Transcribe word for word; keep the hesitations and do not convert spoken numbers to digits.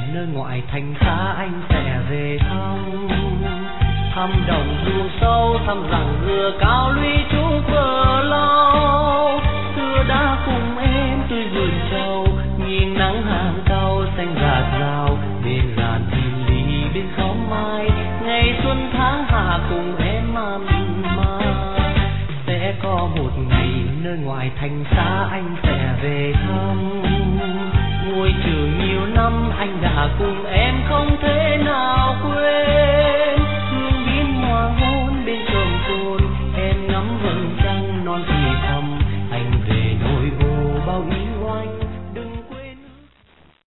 nơi ngoại thành xa anh sẽ về thăm. Thăm đồng ruộng sâu, thăm rằng dừa cao lũy trúc bờ lau. Xưa đã cùng em tươi vườn trầu, nhìn nắng hàng cau xanh rạt rào. Bên dàn thiên lý bên xóm mai, ngày xuân tháng hạ cùng em mặn mà. Sẽ có một ngày nơi ngoại thành xa anh sẽ về thăm. Ngôi trường nhiều năm anh đã cùng em không thể nào quên.